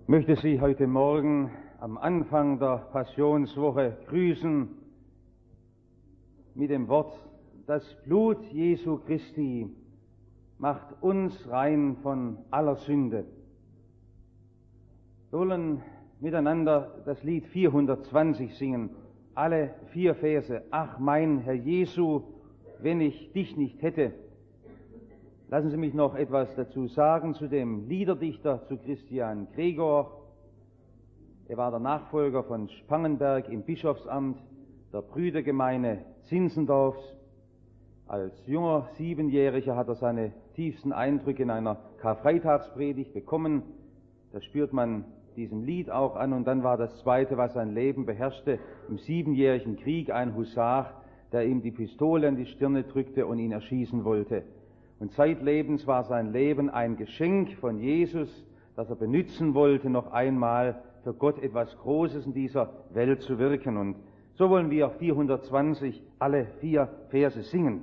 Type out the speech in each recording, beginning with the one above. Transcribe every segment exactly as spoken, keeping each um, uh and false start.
Ich möchte Sie heute Morgen am Anfang der Passionswoche grüßen mit dem Wort: Das Blut Jesu Christi macht uns rein von aller Sünde. Wir wollen miteinander das Lied vierhundertzwanzig singen, alle vier Verse. Ach, mein Herr Jesu, wenn ich dich nicht hätte. Lassen Sie mich noch etwas dazu sagen zu dem Liederdichter, zu Christian Gregor. Er war der Nachfolger von Spangenberg im Bischofsamt der Brüdergemeine Zinzendorfs. Als junger Siebenjähriger hat er seine tiefsten Eindrücke in einer Karfreitagspredigt bekommen. Da spürt man diesem Lied auch an. Und dann war das Zweite, was sein Leben beherrschte, im Siebenjährigen Krieg ein Husar, der ihm die Pistole an die Stirne drückte und ihn erschießen wollte. Und zeitlebens war sein Leben ein Geschenk von Jesus, das er benützen wollte, noch einmal für Gott etwas Großes in dieser Welt zu wirken. Und so wollen wir vierhundertzwanzig alle vier Verse singen.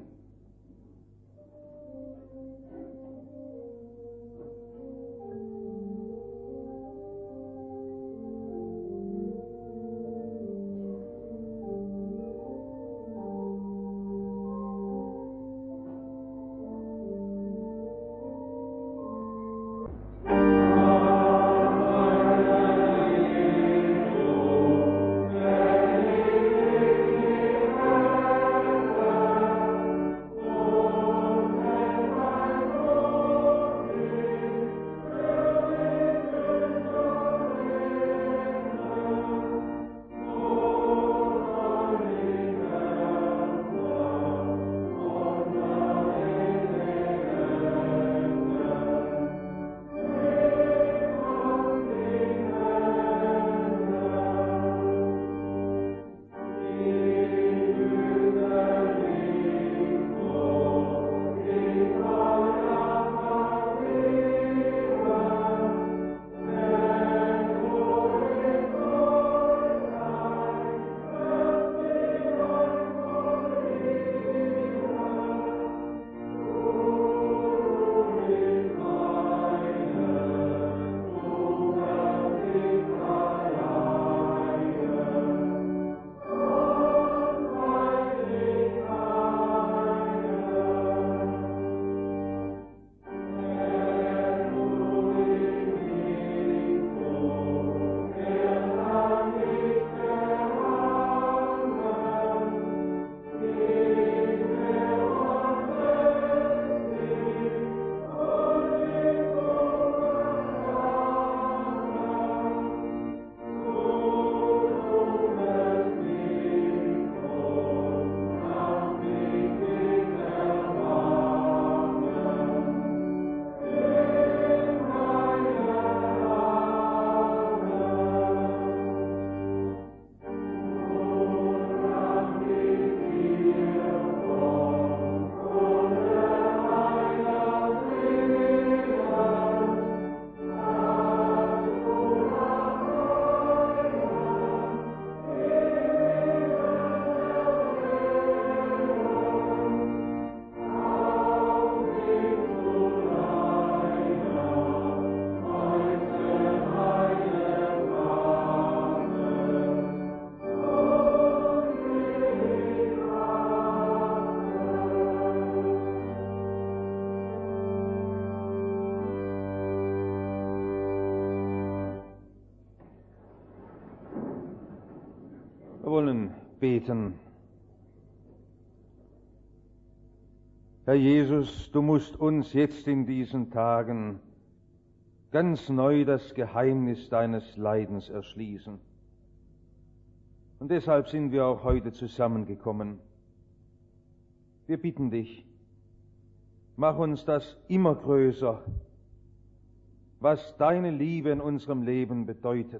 Wir wollen beten. Herr Jesus, du musst uns jetzt in diesen Tagen ganz neu das Geheimnis deines Leidens erschließen. Und deshalb sind wir auch heute zusammengekommen. Wir bitten dich, mach uns das immer größer, was deine Liebe in unserem Leben bedeutet.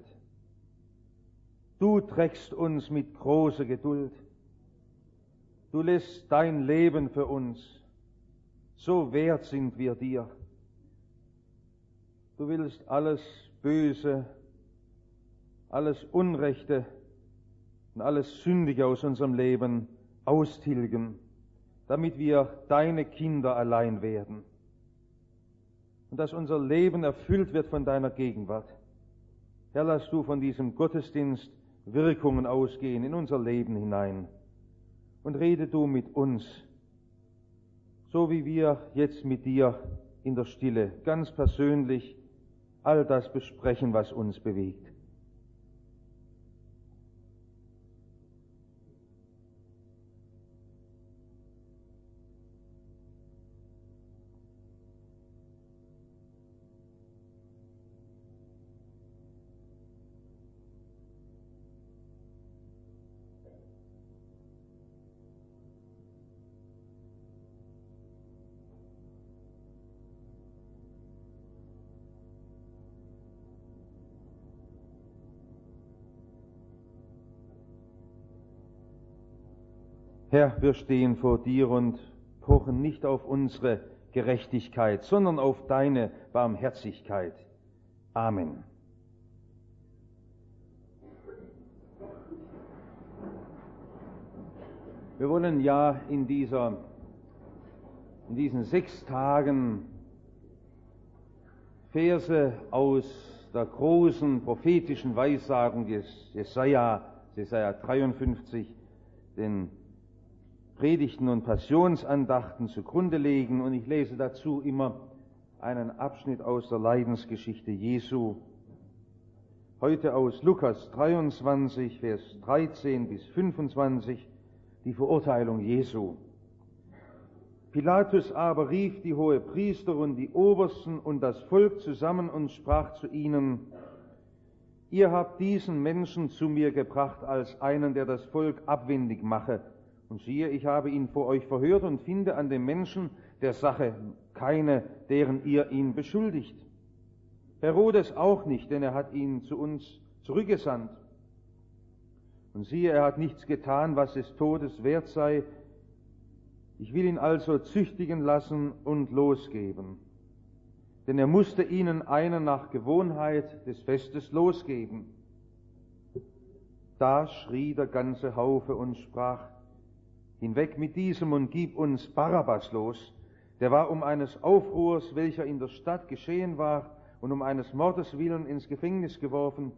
Du trägst uns mit großer Geduld. Du lässt dein Leben für uns. So wert sind wir dir. Du willst alles Böse, alles Unrechte und alles Sündige aus unserem Leben austilgen, damit wir deine Kinder allein werden. Und dass unser Leben erfüllt wird von deiner Gegenwart. Herr, lass du von diesem Gottesdienst Wirkungen ausgehen in unser Leben hinein. Und rede du mit uns, so wie wir jetzt mit dir in der Stille ganz persönlich all das besprechen, was uns bewegt. Herr, wir stehen vor dir und pochen nicht auf unsere Gerechtigkeit, sondern auf deine Barmherzigkeit. Amen. Wir wollen ja in dieser, in diesen sechs Tagen Verse aus der großen prophetischen Weissagung des Jesaja, Jesaja dreiundfünfzig, den Predigten und Passionsandachten zugrunde legen, und ich lese dazu immer einen Abschnitt aus der Leidensgeschichte Jesu. Heute aus Lukas dreiundzwanzig, Vers dreizehn bis fünfundzwanzig, die Verurteilung Jesu. Pilatus aber rief die Hohepriester und die Obersten und das Volk zusammen und sprach zu ihnen: Ihr habt diesen Menschen zu mir gebracht als einen, der das Volk abwendig mache. Und siehe, ich habe ihn vor euch verhört und finde an dem Menschen der Sache keine, deren ihr ihn beschuldigt. Herodes auch nicht, denn er hat ihn zu uns zurückgesandt. Und siehe, er hat nichts getan, was des Todes wert sei. Ich will ihn also züchtigen lassen und losgeben. Denn er musste ihnen einen nach Gewohnheit des Festes losgeben. Da schrie der ganze Haufe und sprach: Hinweg mit diesem und gib uns Barabbas los. Der war um eines Aufruhrs, welcher in der Stadt geschehen war, und um eines Mordes willen ins Gefängnis geworfen.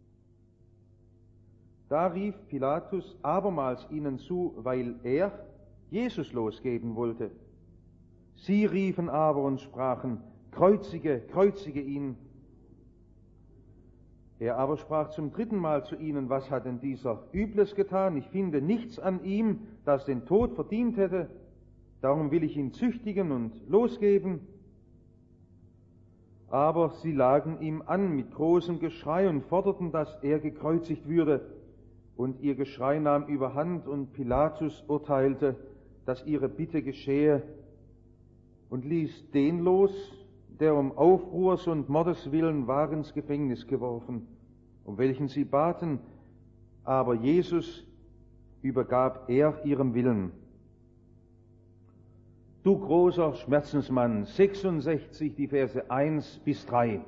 Da rief Pilatus abermals ihnen zu, weil er Jesus losgeben wollte. Sie riefen aber und sprachen: Kreuzige, kreuzige ihn. Er aber sprach zum dritten Mal zu ihnen: Was hat denn dieser Übles getan? Ich finde nichts an ihm, das den Tod verdient hätte. Darum will ich ihn züchtigen und losgeben. Aber sie lagen ihm an mit großem Geschrei und forderten, dass er gekreuzigt würde. Und ihr Geschrei nahm überhand, und Pilatus urteilte, dass ihre Bitte geschehe, und ließ den los, der um Aufruhrs und Mordes willen war ins Gefängnis geworfen, um welchen sie baten, aber Jesus übergab er ihrem Willen. Du großer Schmerzensmann, sechsundsechzig, die Verse eins bis drei.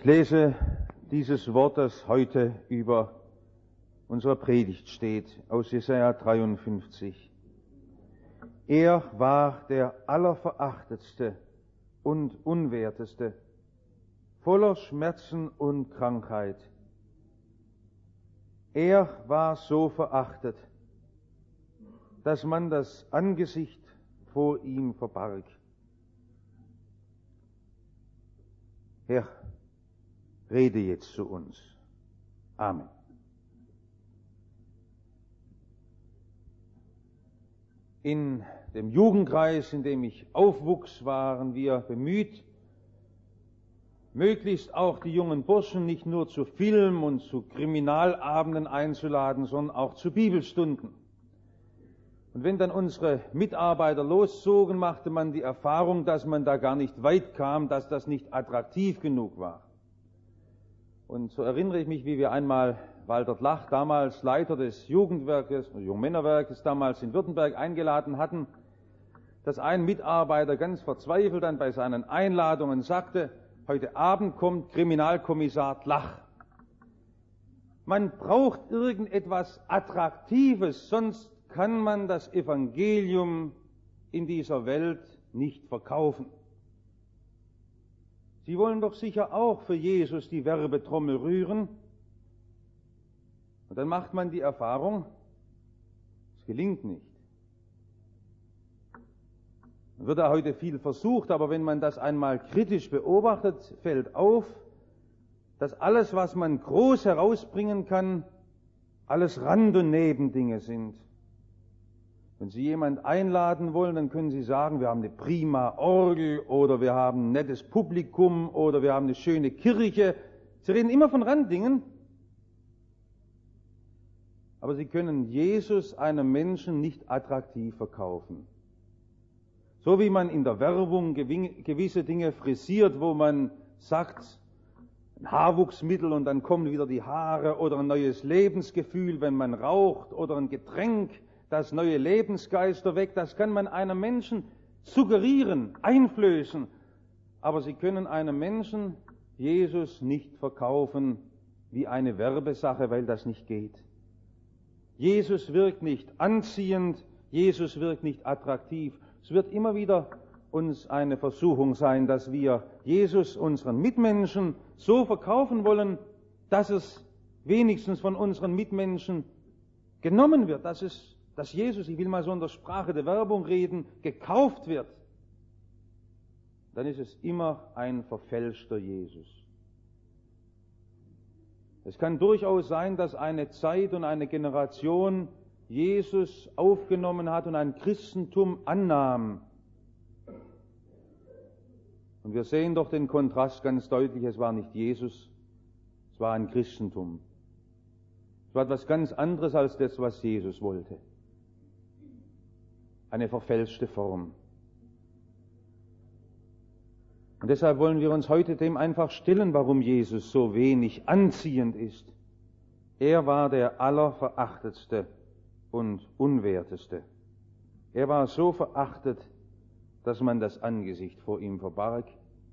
lese dieses Wort, das heute über unserer Predigt steht, aus Jesaja dreiundfünfzig. Er war der Allerverachtetste und Unwerteste, voller Schmerzen und Krankheit. Er war so verachtet, dass man das Angesicht vor ihm verbarg. Herr, rede jetzt zu uns. Amen. In dem Jugendkreis, in dem ich aufwuchs, waren wir bemüht, möglichst auch die jungen Burschen nicht nur zu Film- und zu Kriminalabenden einzuladen, sondern auch zu Bibelstunden. Und wenn dann unsere Mitarbeiter loszogen, machte man die Erfahrung, dass man da gar nicht weit kam, dass das nicht attraktiv genug war. Und so erinnere ich mich, wie wir einmal Walter Lach, damals Leiter des Jugendwerkes, Jungmännerwerkes damals in Württemberg, eingeladen hatten, dass ein Mitarbeiter ganz verzweifelt dann bei seinen Einladungen sagte, heute Abend kommt Kriminalkommissar Lach. Man braucht irgendetwas Attraktives, sonst kann man das Evangelium in dieser Welt nicht verkaufen. Sie wollen doch sicher auch für Jesus die Werbetrommel rühren. Und dann macht man die Erfahrung, es gelingt nicht. Wird da heute viel versucht, aber wenn man das einmal kritisch beobachtet, fällt auf, dass alles, was man groß herausbringen kann, alles Rand- und Nebendinge sind. Wenn Sie jemand einladen wollen, dann können Sie sagen, wir haben eine prima Orgel oder wir haben ein nettes Publikum oder wir haben eine schöne Kirche. Sie reden immer von Randdingen. Aber Sie können Jesus einem Menschen nicht attraktiv verkaufen. So wie man in der Werbung gewisse Dinge frisiert, wo man sagt, ein Haarwuchsmittel und dann kommen wieder die Haare oder ein neues Lebensgefühl, wenn man raucht oder ein Getränk, das neue Lebensgeister weckt, das kann man einem Menschen suggerieren, einflößen. Aber Sie können einem Menschen Jesus nicht verkaufen wie eine Werbesache, weil das nicht geht. Jesus wirkt nicht anziehend, Jesus wirkt nicht attraktiv. Es wird immer wieder uns eine Versuchung sein, dass wir Jesus unseren Mitmenschen so verkaufen wollen, dass es wenigstens von unseren Mitmenschen genommen wird, dass es dass Jesus, ich will mal so in der Sprache der Werbung reden, gekauft wird, dann ist es immer ein verfälschter Jesus. Es kann durchaus sein, dass eine Zeit und eine Generation Jesus aufgenommen hat und ein Christentum annahm. Und wir sehen doch den Kontrast ganz deutlich, es war nicht Jesus, es war ein Christentum. Es war etwas ganz anderes als das, was Jesus wollte. Eine verfälschte Form. Und deshalb wollen wir uns heute dem einfach stellen, warum Jesus so wenig anziehend ist. Er war der Allerverachtetste und Unwerteste. Er war so verachtet, dass man das Angesicht vor ihm verbarg.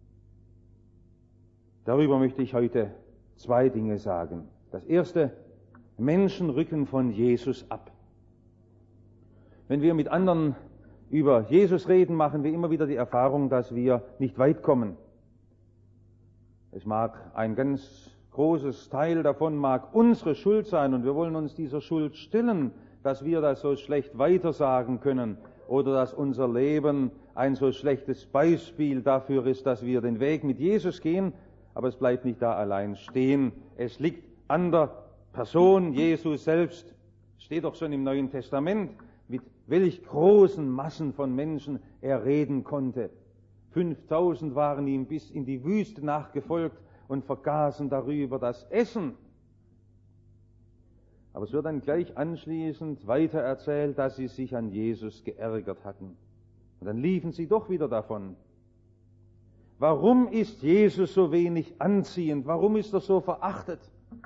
Darüber möchte ich heute zwei Dinge sagen. Das erste, Menschen rücken von Jesus ab. Wenn wir mit anderen über Jesus reden, machen wir immer wieder die Erfahrung, dass wir nicht weit kommen. Es mag ein ganz großes Teil davon mag unsere Schuld sein und wir wollen uns dieser Schuld stellen, dass wir das so schlecht weitersagen können oder dass unser Leben ein so schlechtes Beispiel dafür ist, dass wir den Weg mit Jesus gehen, aber es bleibt nicht da allein stehen. Es liegt an der Person Jesus selbst. Steht doch schon im Neuen Testament, mit welch großen Massen von Menschen er reden konnte. Fünftausend waren ihm bis in die Wüste nachgefolgt und vergaßen darüber das Essen. Aber es wird dann gleich anschließend weiter erzählt, dass sie sich an Jesus geärgert hatten. Und dann liefen sie doch wieder davon. Warum ist Jesus so wenig anziehend? Warum ist er so verachtet?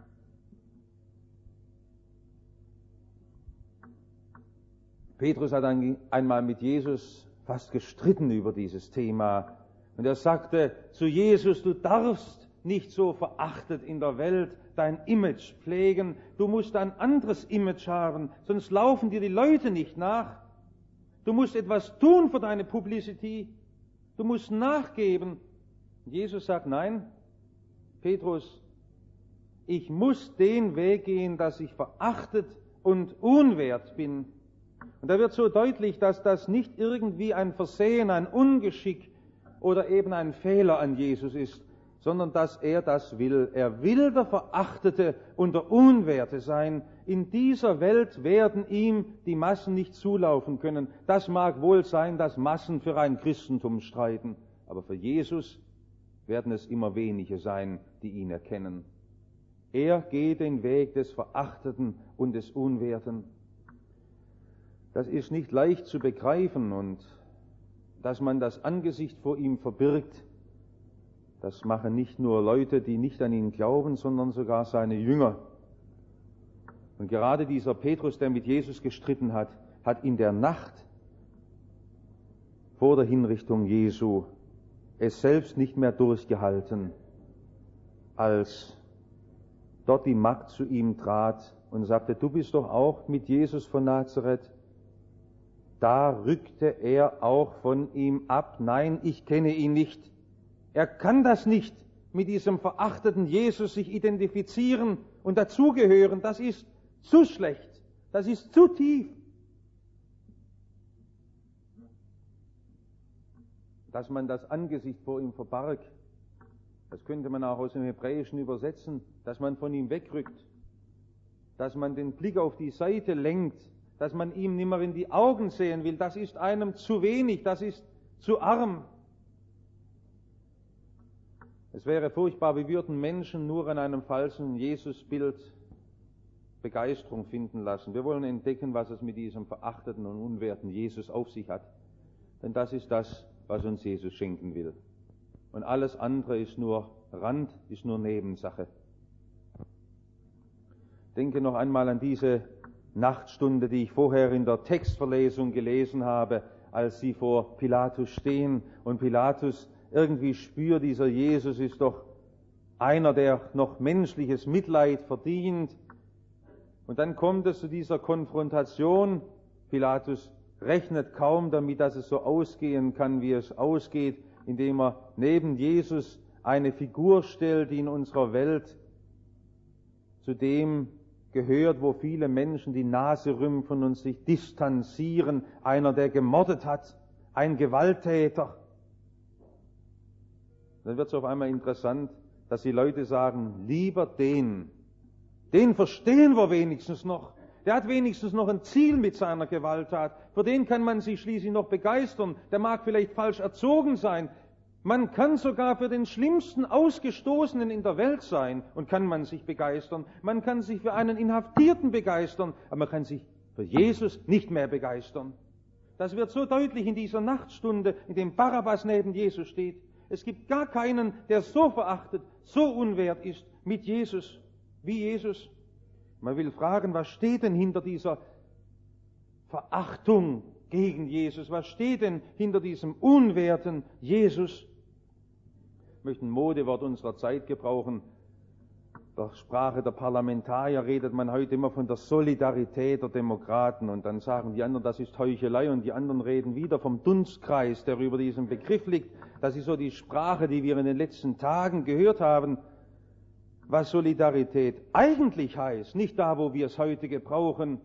Petrus hat einmal mit Jesus fast gestritten über dieses Thema. Und er sagte zu Jesus, du darfst nicht so verachtet in der Welt, dein Image pflegen. Du musst ein anderes Image haben, sonst laufen dir die Leute nicht nach. Du musst etwas tun für deine Publicity. Du musst nachgeben. Jesus sagt, nein, Petrus, ich muss den Weg gehen, dass ich verachtet und unwert bin. Und da wird so deutlich, dass das nicht irgendwie ein Versehen, ein Ungeschick oder eben ein Fehler an Jesus ist, sondern dass er das will. Er will der Verachtete und der Unwerte sein. In dieser Welt werden ihm die Massen nicht zulaufen können. Das mag wohl sein, dass Massen für ein Christentum streiten, aber für Jesus werden es immer wenige sein, die ihn erkennen. Er geht den Weg des Verachteten und des Unwerten. Das ist nicht leicht zu begreifen, und dass man das Angesicht vor ihm verbirgt, das machen nicht nur Leute, die nicht an ihn glauben, sondern sogar seine Jünger. Und gerade dieser Petrus, der mit Jesus gestritten hat, hat in der Nacht vor der Hinrichtung Jesu es selbst nicht mehr durchgehalten, als dort die Magd zu ihm trat und sagte, du bist doch auch mit Jesus von Nazareth. Da rückte er auch von ihm ab. Nein, ich kenne ihn nicht. Er kann das nicht, mit diesem verachteten Jesus sich identifizieren und dazugehören. Das ist zu schlecht. Das ist zu tief. Dass man das Angesicht vor ihm verbarg, das könnte man auch aus dem Hebräischen übersetzen, dass man von ihm wegrückt, dass man den Blick auf die Seite lenkt, dass man ihm nimmer in die Augen sehen will. Das ist einem zu wenig, das ist zu arm. Es wäre furchtbar, wir würden Menschen nur an einem falschen Jesusbild Begeisterung finden lassen. Wir wollen entdecken, was es mit diesem verachteten und unwerten Jesus auf sich hat. Denn das ist das, was uns Jesus schenken will. Und alles andere ist nur Rand, ist nur Nebensache. Denke noch einmal an diese Nachtstunde, die ich vorher in der Textverlesung gelesen habe, als sie vor Pilatus stehen und Pilatus irgendwie spürt, dieser Jesus ist doch einer, der noch menschliches Mitleid verdient. Und dann kommt es zu dieser Konfrontation. Pilatus rechnet kaum damit, dass es so ausgehen kann, wie es ausgeht, indem er neben Jesus eine Figur stellt, die in unserer Welt zu dem gehört, wo viele Menschen die Nase rümpfen und sich distanzieren. Einer, der gemordet hat, ein Gewalttäter. Dann wird es auf einmal interessant, dass die Leute sagen, lieber den, den verstehen wir wenigstens noch. Der hat wenigstens noch ein Ziel mit seiner Gewalttat. Für den kann man sich schließlich noch begeistern. Der mag vielleicht falsch erzogen sein. Man kann sogar für den schlimmsten Ausgestoßenen in der Welt sein und kann man sich begeistern. Man kann sich für einen Inhaftierten begeistern, aber man kann sich für Jesus nicht mehr begeistern. Das wird so deutlich in dieser Nachtstunde, in dem Barabbas neben Jesus steht. Es gibt gar keinen, der so verachtet, so unwert ist mit Jesus wie Jesus. Man will fragen, was steht denn hinter dieser Verachtung gegen Jesus? Was steht denn hinter diesem unwerten Jesus? Ich möchte ein Modewort unserer Zeit gebrauchen. In der Sprache der Parlamentarier redet man heute immer von der Solidarität der Demokraten, und dann sagen die anderen, das ist Heuchelei, und die anderen reden wieder vom Dunstkreis, der über diesem Begriff liegt. Das ist so die Sprache, die wir in den letzten Tagen gehört haben. Was Solidarität eigentlich heißt, nicht da, wo wir es heute gebrauchen,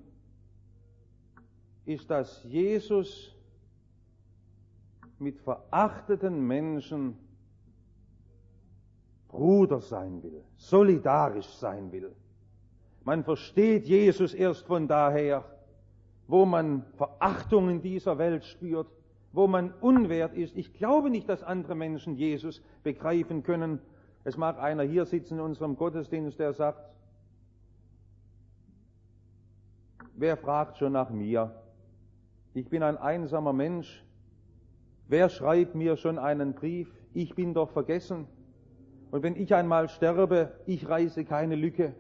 ist, dass Jesus mit verachteten Menschen Bruder sein will, solidarisch sein will. Man versteht Jesus erst von daher, wo man Verachtung in dieser Welt spürt, wo man unwert ist. Ich glaube nicht, dass andere Menschen Jesus begreifen können. Es mag einer hier sitzen in unserem Gottesdienst, der sagt, wer fragt schon nach mir? Ich bin ein einsamer Mensch. Wer schreibt mir schon einen Brief? Ich bin doch vergessen. Und wenn ich einmal sterbe, ich reiße keine Lücke.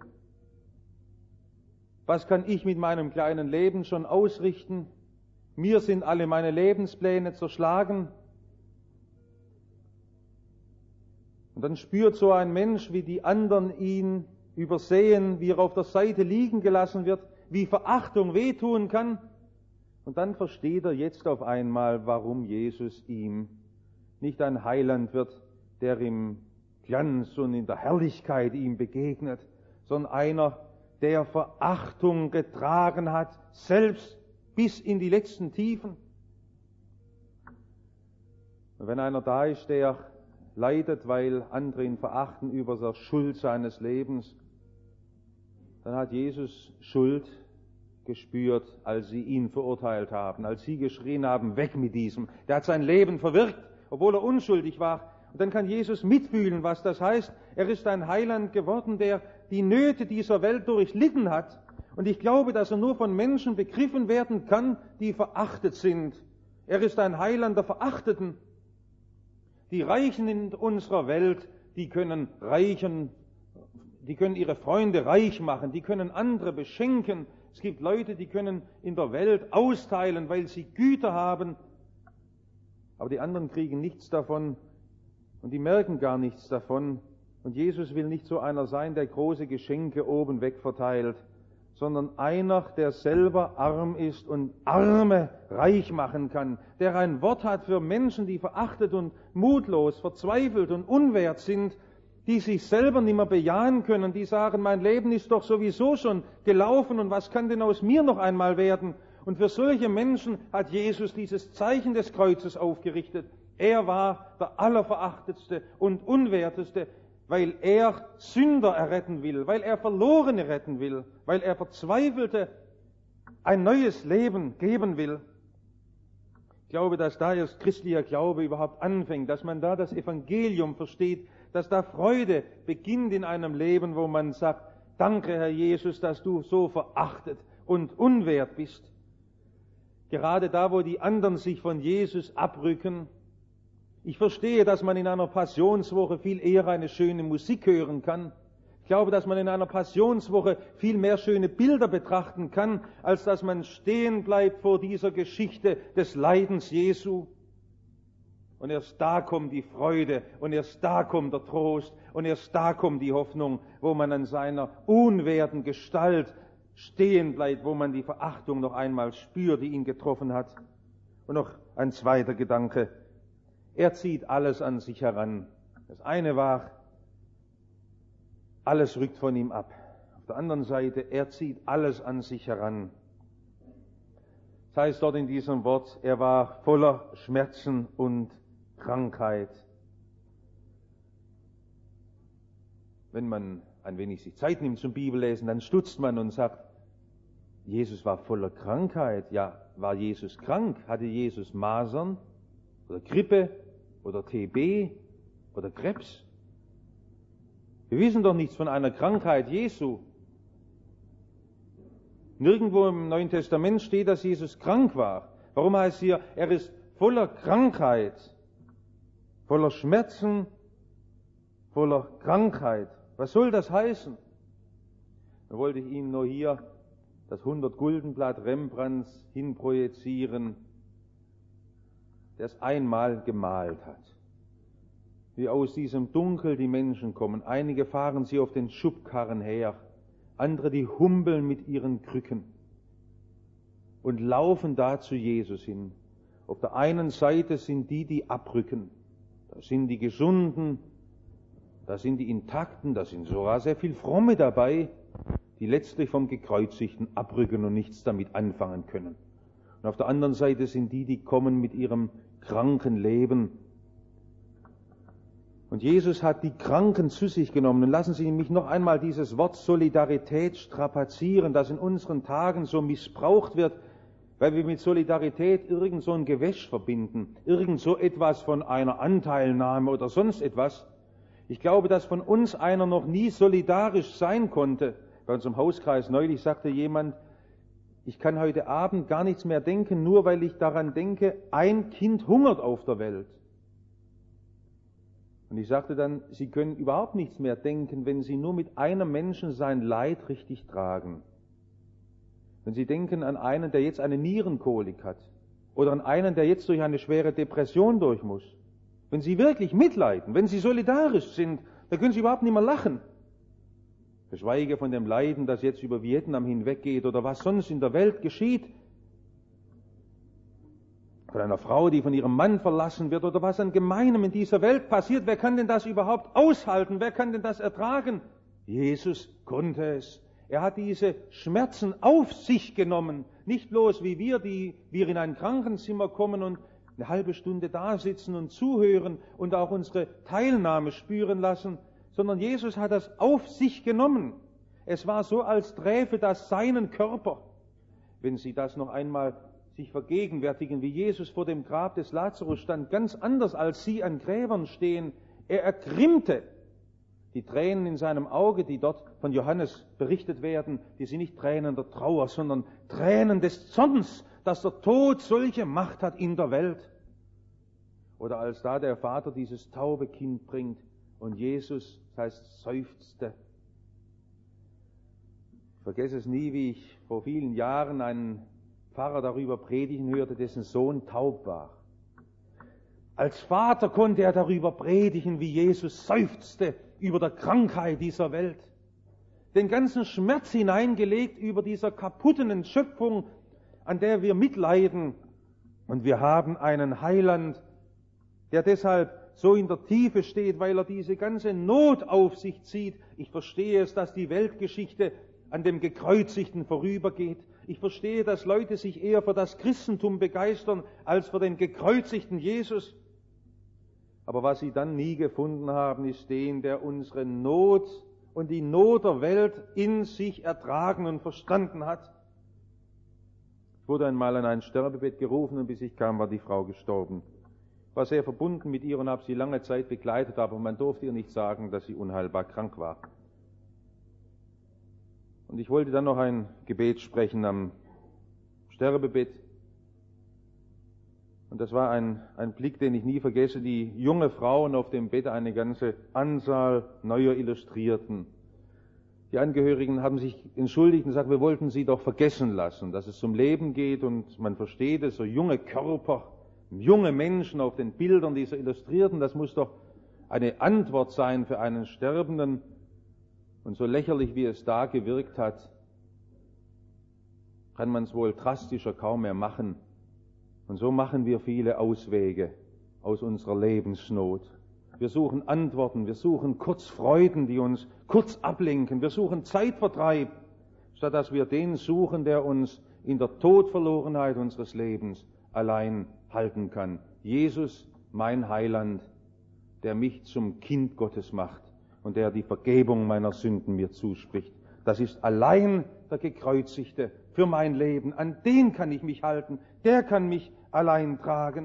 Was kann ich mit meinem kleinen Leben schon ausrichten? Mir sind alle meine Lebenspläne zerschlagen. Und Und dann spürt so ein Mensch, wie die anderen ihn übersehen, wie er auf der Seite liegen gelassen wird, wie Verachtung wehtun kann. Und dann versteht er jetzt auf einmal, warum Jesus ihm nicht ein Heiland wird, der im Glanz und in der Herrlichkeit ihm begegnet, sondern einer, der Verachtung getragen hat, selbst bis in die letzten Tiefen. Und wenn einer da ist, der leidet, weil andere ihn verachten über der Schuld seines Lebens, dann hat Jesus Schuld gespürt, als sie ihn verurteilt haben, als sie geschrien haben, weg mit diesem. Der hat sein Leben verwirkt, obwohl er unschuldig war. Und dann kann Jesus mitfühlen, was das heißt. Er ist ein Heiland geworden, der die Nöte dieser Welt durchlitten hat. Und ich glaube, dass er nur von Menschen begriffen werden kann, die verachtet sind. Er ist ein Heiland der Verachteten. Die Reichen in unserer Welt, die können reichen, die können ihre Freunde reich machen, die können andere beschenken. Es gibt Leute, die können in der Welt austeilen, weil sie Güter haben. Aber die anderen kriegen nichts davon und die merken gar nichts davon. Und Jesus will nicht so einer sein, der große Geschenke oben weg verteilt, sondern einer, der selber arm ist und Arme reich machen kann, der ein Wort hat für Menschen, die verachtet und mutlos, verzweifelt und unwert sind, die sich selber nicht mehr bejahen können, die sagen, mein Leben ist doch sowieso schon gelaufen und was kann denn aus mir noch einmal werden? Und für solche Menschen hat Jesus dieses Zeichen des Kreuzes aufgerichtet. Er war der Allerverachtetste und Unwerteste, weil er Sünder erretten will, weil er Verlorene retten will, weil er Verzweifelte ein neues Leben geben will. Ich glaube, dass da erst christlicher Glaube überhaupt anfängt, dass man da das Evangelium versteht, dass da Freude beginnt in einem Leben, wo man sagt, danke Herr Jesus, dass du so verachtet und unwert bist. Gerade da, wo die anderen sich von Jesus abrücken. Ich verstehe, dass man in einer Passionswoche viel eher eine schöne Musik hören kann. Ich glaube, dass man in einer Passionswoche viel mehr schöne Bilder betrachten kann, als dass man stehen bleibt vor dieser Geschichte des Leidens Jesu. Und erst da kommt die Freude und erst da kommt der Trost und erst da kommt die Hoffnung, wo man an seiner unwerten Gestalt stehen bleibt, wo man die Verachtung noch einmal spürt, die ihn getroffen hat. Und noch ein zweiter Gedanke. Er zieht alles an sich heran. Das eine war, alles rückt von ihm ab. Auf der anderen Seite, er zieht alles an sich heran. Das heißt dort in diesem Wort, er war voller Schmerzen und Krankheit. Wenn man ein wenig sich Zeit nimmt zum Bibellesen, dann stutzt man und sagt, Jesus war voller Krankheit. Ja, war Jesus krank? Hatte Jesus Masern oder Grippe oder T B oder Krebs? Wir wissen doch nichts von einer Krankheit Jesu. Nirgendwo im Neuen Testament steht, dass Jesus krank war. Warum heißt hier, er ist voller Krankheit, voller Schmerzen, voller Krankheit? Was soll das heißen? Da wollte ich Ihnen nur hier das hundert-Gulden-Blatt Rembrandts hinprojizieren, der es einmal gemalt hat. Wie aus diesem Dunkel die Menschen kommen. Einige fahren sie auf den Schubkarren her, andere die humpeln mit ihren Krücken und laufen da zu Jesus hin. Auf der einen Seite sind die, die abrücken. Da sind die Gesunden, da sind die Intakten, da sind sogar sehr viel Fromme dabei, die letztlich vom Gekreuzigten abrücken und nichts damit anfangen können. Und auf der anderen Seite sind die, die kommen mit ihrem kranken Leben. Und Jesus hat die Kranken zu sich genommen. Und lassen Sie mich noch einmal dieses Wort Solidarität strapazieren, das in unseren Tagen so missbraucht wird, weil wir mit Solidarität irgend so ein Gewäsch verbinden, irgend so etwas von einer Anteilnahme oder sonst etwas. Ich glaube, dass von uns einer noch nie solidarisch sein konnte. Bei unserem Hauskreis neulich sagte jemand, ich kann heute Abend gar nichts mehr denken, nur weil ich daran denke, ein Kind hungert auf der Welt. Und ich sagte dann, Sie können überhaupt nichts mehr denken, wenn Sie nur mit einem Menschen sein Leid richtig tragen. Wenn Sie denken an einen, der jetzt eine Nierenkolik hat, oder an einen, der jetzt durch eine schwere Depression durch muss, Wenn Sie wirklich mitleiden, wenn Sie solidarisch sind, dann können Sie überhaupt nicht mehr lachen. Geschweige von dem Leiden, das jetzt über Vietnam hinweggeht oder was sonst in der Welt geschieht. Von einer Frau, die von ihrem Mann verlassen wird oder was an Gemeinem in dieser Welt passiert. Wer kann denn das überhaupt aushalten? Wer kann denn das ertragen? Jesus konnte es. Er hat diese Schmerzen auf sich genommen. Nicht bloß wie wir, die wir in ein Krankenzimmer kommen und eine halbe Stunde da sitzen und zuhören und auch unsere Teilnahme spüren lassen, sondern Jesus hat das auf sich genommen. Es war so, als träfe das seinen Körper. Wenn Sie das noch einmal sich vergegenwärtigen, wie Jesus vor dem Grab des Lazarus stand, ganz anders als Sie an Gräbern stehen. Er ergrimmte. Die Tränen in seinem Auge, die dort von Johannes berichtet werden, die sind nicht Tränen der Trauer, sondern Tränen des Zorns, dass der Tod solche Macht hat in der Welt. Oder als da der Vater dieses taube Kind bringt und Jesus, das heißt, seufzte. Ich vergesse es nie, wie ich vor vielen Jahren einen Pfarrer darüber predigen hörte, dessen Sohn taub war. Als Vater konnte er darüber predigen, wie Jesus seufzte über der Krankheit dieser Welt. Den ganzen Schmerz hineingelegt über dieser kaputten Schöpfung, an der wir mitleiden. Und wir haben einen Heiland, der deshalb so in der Tiefe steht, weil er diese ganze Not auf sich zieht. Ich verstehe es, dass die Weltgeschichte an dem Gekreuzigten vorübergeht. Ich verstehe, dass Leute sich eher für das Christentum begeistern, als für den gekreuzigten Jesus. Aber was sie dann nie gefunden haben, ist den, der unsere Not und die Not der Welt in sich ertragen und verstanden hat. Ich wurde einmal an ein Sterbebett gerufen und bis ich kam, war die Frau gestorben. Ich war sehr verbunden mit ihr und habe sie lange Zeit begleitet, aber man durfte ihr nicht sagen, dass sie unheilbar krank war. Und ich wollte dann noch ein Gebet sprechen am Sterbebett. Und das war ein, ein Blick, den ich nie vergesse. Die junge Frauen auf dem Bett, eine ganze Anzahl neuer Illustrierten. Die Angehörigen haben sich entschuldigt und gesagt, wir wollten sie doch vergessen lassen, dass es zum Leben geht und man versteht es, so junge Körper, junge Menschen auf den Bildern dieser Illustrierten, das muss doch eine Antwort sein für einen Sterbenden. Und so lächerlich, wie es da gewirkt hat, kann man es wohl drastischer kaum mehr machen. Und so machen wir viele Auswege aus unserer Lebensnot. Wir suchen Antworten, wir suchen Kurzfreuden, die uns kurz ablenken. Wir suchen Zeitvertreib, statt dass wir den suchen, der uns in der Todverlorenheit unseres Lebens allein halten kann. Jesus, mein Heiland, der mich zum Kind Gottes macht und der die Vergebung meiner Sünden mir zuspricht. Das ist allein der Gekreuzigte für mein Leben. An den kann ich mich halten. Der kann mich allein tragen.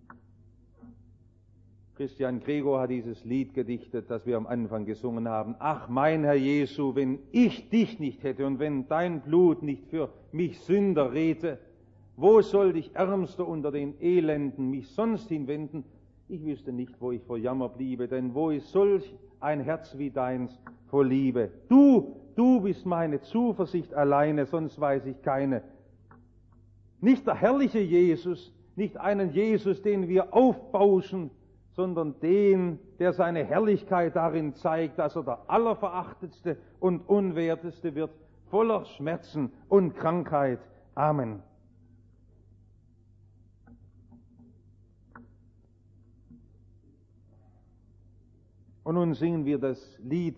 Christian Gregor hat dieses Lied gedichtet, das wir am Anfang gesungen haben. Ach, mein Herr Jesu, wenn ich dich nicht hätte und wenn dein Blut nicht für mich Sünder redte, wo soll ich Ärmster unter den Elenden mich sonst hinwenden? Ich wüsste nicht, wo ich vor Jammer bliebe, denn wo ist solch ein Herz wie deins vor Liebe? Du, du bist meine Zuversicht alleine, sonst weiß ich keine. Nicht der herrliche Jesus, nicht einen Jesus, den wir aufbauschen, sondern den, der seine Herrlichkeit darin zeigt, dass er der Allerverachtetste und Unwerteste wird, voller Schmerzen und Krankheit. Amen. Und nun singen wir das Lied,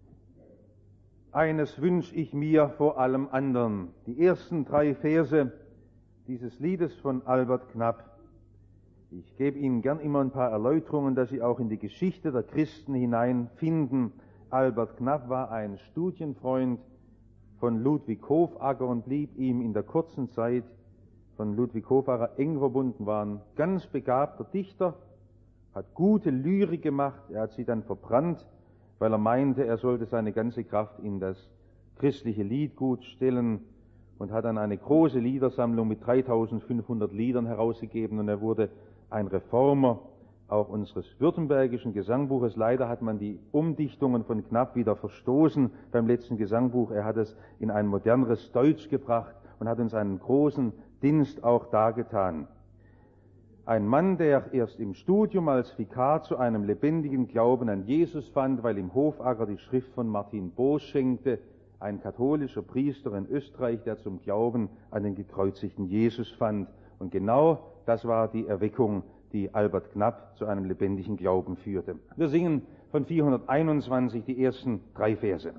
eines wünsch ich mir vor allem anderen. Die ersten drei Verse dieses Liedes von Albert Knapp. Ich gebe Ihnen gern immer ein paar Erläuterungen, dass Sie auch in die Geschichte der Christen hineinfinden. Albert Knapp war ein Studienfreund von Ludwig Hofagger und blieb ihm in der kurzen Zeit von Ludwig Hofagger eng verbunden, war ein ganz begabter Dichter, hat gute Lyrik gemacht, er hat sie dann verbrannt, weil er meinte, er sollte seine ganze Kraft in das christliche Liedgut stellen und hat dann eine große Liedersammlung mit dreitausendfünfhundert Liedern herausgegeben und er wurde ein Reformer auch unseres württembergischen Gesangbuches. Leider hat man die Umdichtungen von Knapp wieder verstoßen beim letzten Gesangbuch. Er hat es in ein moderneres Deutsch gebracht und hat uns einen großen Dienst auch dargetan. Ein Mann, der erst im Studium als Vikar zu einem lebendigen Glauben an Jesus fand, weil ihm Hofacker die Schrift von Martin Boos schenkte, ein katholischer Priester in Österreich, der zum Glauben an den gekreuzigten Jesus fand. Und genau das war die Erweckung, die Albert Knapp zu einem lebendigen Glauben führte. Wir singen von vierhunderteinundzwanzig die ersten drei Verse.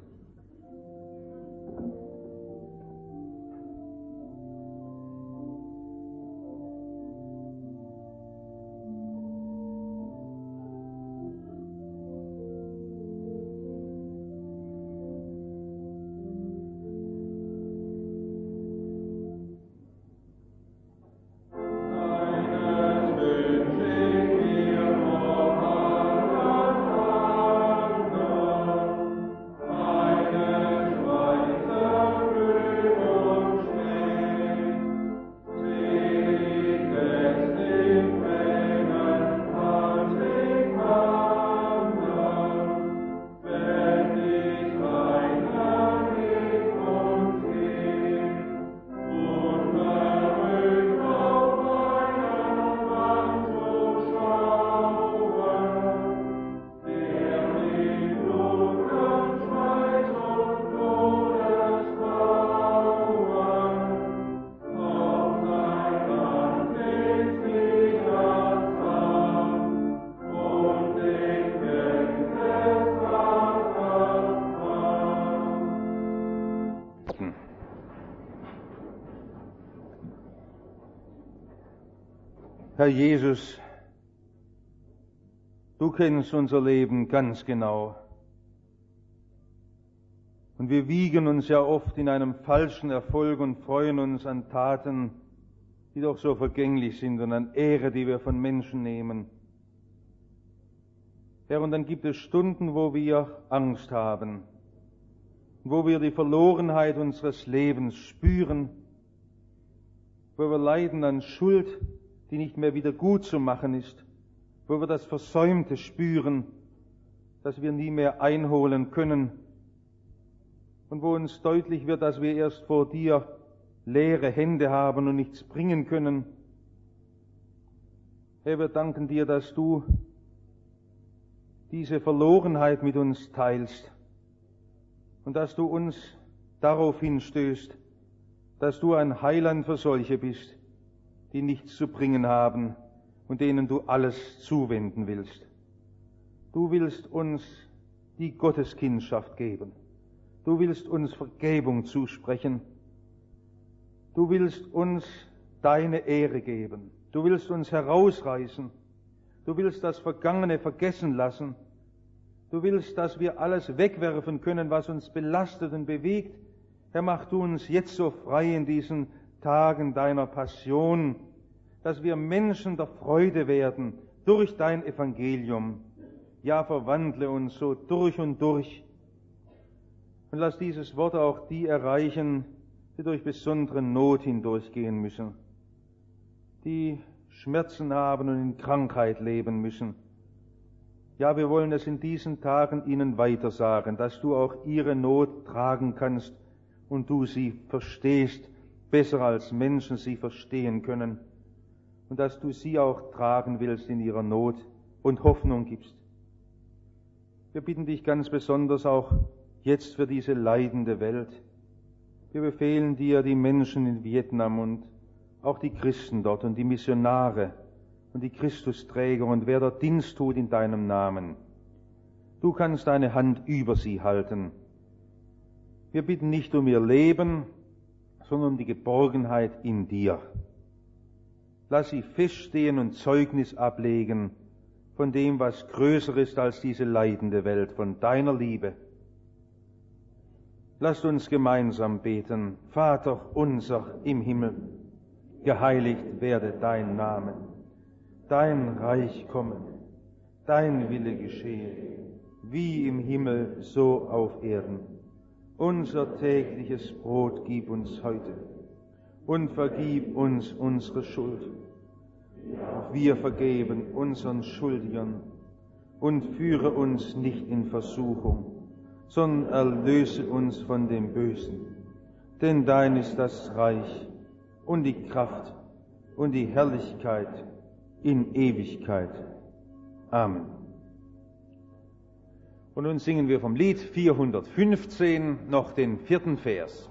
Herr Jesus, du kennst unser Leben ganz genau. Und wir wiegen uns ja oft in einem falschen Erfolg und freuen uns an Taten, die doch so vergänglich sind, und an Ehre, die wir von Menschen nehmen. Herr, und dann gibt es Stunden, wo wir Angst haben, wo wir die Verlorenheit unseres Lebens spüren, wo wir leiden an Schuld, die nicht mehr wieder gut zu machen ist, wo wir das Versäumte spüren, das wir nie mehr einholen können, und wo uns deutlich wird, dass wir erst vor dir leere Hände haben und nichts bringen können. Herr, wir danken dir, dass du diese Verlorenheit mit uns teilst und dass du uns darauf hinstößt, dass du ein Heiland für solche bist, die nichts zu bringen haben und denen du alles zuwenden willst. Du willst uns die Gotteskindschaft geben. Du willst uns Vergebung zusprechen. Du willst uns deine Ehre geben. Du willst uns herausreißen. Du willst das Vergangene vergessen lassen. Du willst, dass wir alles wegwerfen können, was uns belastet und bewegt. Herr, mach du uns jetzt so frei in diesen Tagen deiner Passion, dass wir Menschen der Freude werden durch dein Evangelium. Ja, verwandle uns so durch und durch. Und lass dieses Wort auch die erreichen, die durch besondere Not hindurchgehen müssen, die Schmerzen haben und in Krankheit leben müssen. Ja, wir wollen es in diesen Tagen ihnen weitersagen, dass du auch ihre Not tragen kannst und du sie verstehst, besser als Menschen sie verstehen können, und dass du sie auch tragen willst in ihrer Not und Hoffnung gibst. Wir bitten dich ganz besonders auch jetzt für diese leidende Welt. Wir befehlen dir die Menschen in Vietnam und auch die Christen dort und die Missionare und die Christusträger und wer dort Dienst tut in deinem Namen. Du kannst deine Hand über sie halten. Wir bitten nicht um ihr Leben, sondern um die Geborgenheit in dir. Lass sie feststehen und Zeugnis ablegen von dem, was größer ist als diese leidende Welt, von deiner Liebe. Lasst uns gemeinsam beten. Vater unser im Himmel, geheiligt werde dein Name. Dein Reich komme, dein Wille geschehe, wie im Himmel, so auf Erden. Unser tägliches Brot gib uns heute und vergib uns unsere Schuld. Auch wir vergeben unseren Schuldigern und führe uns nicht in Versuchung, sondern erlöse uns von dem Bösen. Denn dein ist das Reich und die Kraft und die Herrlichkeit in Ewigkeit. Amen. Und nun singen wir vom Lied vierhundertfünfzehn noch den vierten Vers.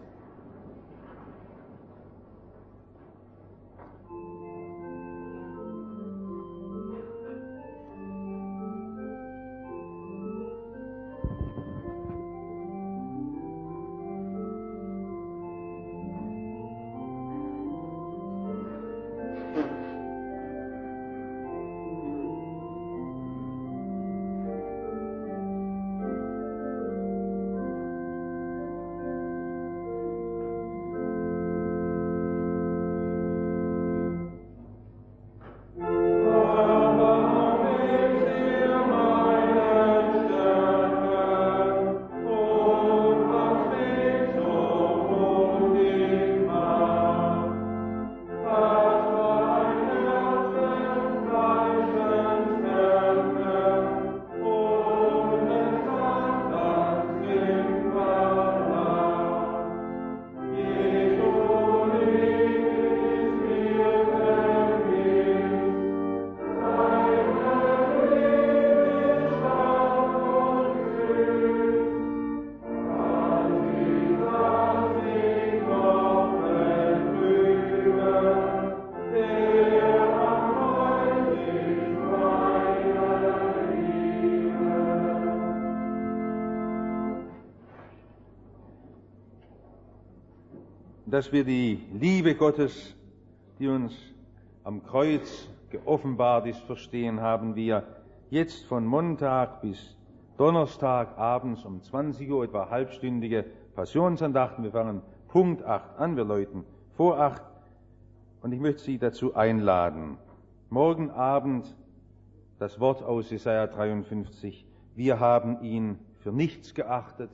Dass wir die Liebe Gottes, die uns am Kreuz geoffenbart ist, verstehen, haben wir jetzt von Montag bis Donnerstag abends um zwanzig Uhr etwa halbstündige Passionsandachten. Wir fangen Punkt acht an, wir läuten vor acht und ich möchte Sie dazu einladen. Morgen Abend das Wort aus Jesaja dreiundfünfzig, wir haben ihn für nichts geachtet.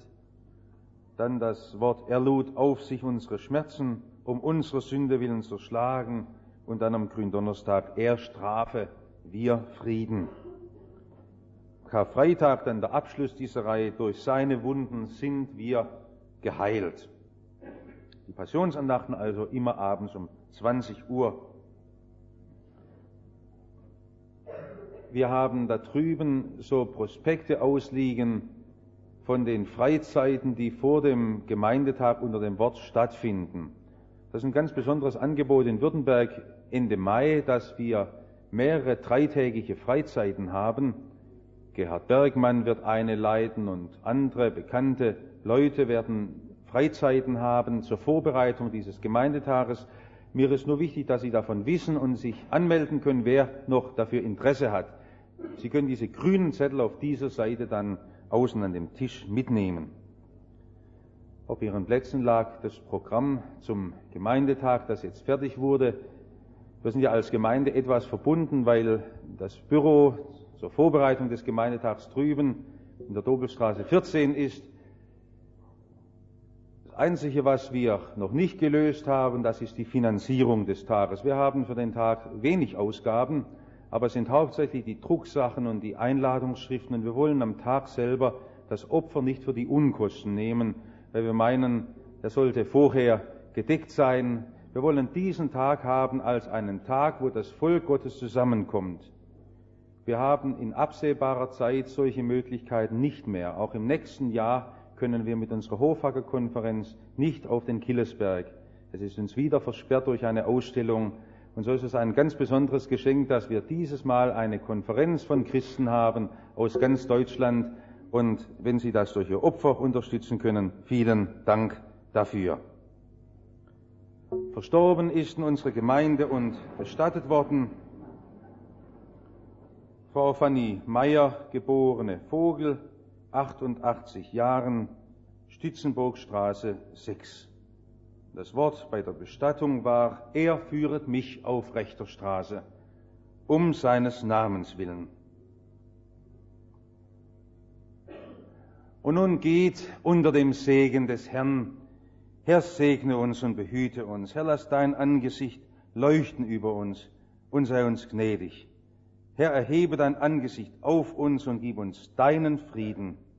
Dann das Wort, er lud auf sich unsere Schmerzen, um unsere Sünde willen zerschlagen. Und dann am Gründonnerstag, er Strafe, wir Frieden. Karfreitag, dann der Abschluss dieser Reihe, durch seine Wunden sind wir geheilt. Die Passionsandachten also immer abends um zwanzig Uhr. Wir haben da drüben so Prospekte ausliegen von den Freizeiten, die vor dem Gemeindetag unter dem Wort stattfinden. Das ist ein ganz besonderes Angebot in Württemberg Ende Mai, dass wir mehrere dreitägige Freizeiten haben. Gerhard Bergmann wird eine leiten und andere bekannte Leute werden Freizeiten haben zur Vorbereitung dieses Gemeindetages. Mir ist nur wichtig, dass Sie davon wissen und sich anmelden können, wer noch dafür Interesse hat. Sie können diese grünen Zettel auf dieser Seite dann außen an dem Tisch mitnehmen. Auf Ihren Plätzen lag das Programm zum Gemeindetag, das jetzt fertig wurde. Wir sind ja als Gemeinde etwas verbunden, weil das Büro zur Vorbereitung des Gemeindetags drüben in der Dobelstraße vierzehn ist. Das Einzige, was wir noch nicht gelöst haben, das ist die Finanzierung des Tages. Wir haben für den Tag wenig Ausgaben, aber es sind hauptsächlich die Drucksachen und die Einladungsschriften. Und wir wollen am Tag selber das Opfer nicht für die Unkosten nehmen, weil wir meinen, das sollte vorher gedeckt sein. Wir wollen diesen Tag haben als einen Tag, wo das Volk Gottes zusammenkommt. Wir haben in absehbarer Zeit solche Möglichkeiten nicht mehr. Auch im nächsten Jahr können wir mit unserer Hofhackerkonferenz nicht auf den Killesberg. Es ist uns wieder versperrt durch eine Ausstellung. Und so ist es ein ganz besonderes Geschenk, dass wir dieses Mal eine Konferenz von Christen haben aus ganz Deutschland. Und wenn Sie das durch Ihr Opfer unterstützen können, vielen Dank dafür. Verstorben ist in unserer Gemeinde und bestattet worden Frau Fanny Meyer, geborene Vogel, achtundachtzig Jahren, Stützenburgstraße sechs. Das Wort bei der Bestattung war, er führet mich auf rechter Straße, um seines Namens willen. Und nun geht unter dem Segen des Herrn. Herr, segne uns und behüte uns. Herr, lass dein Angesicht leuchten über uns und sei uns gnädig. Herr, erhebe dein Angesicht auf uns und gib uns deinen Frieden.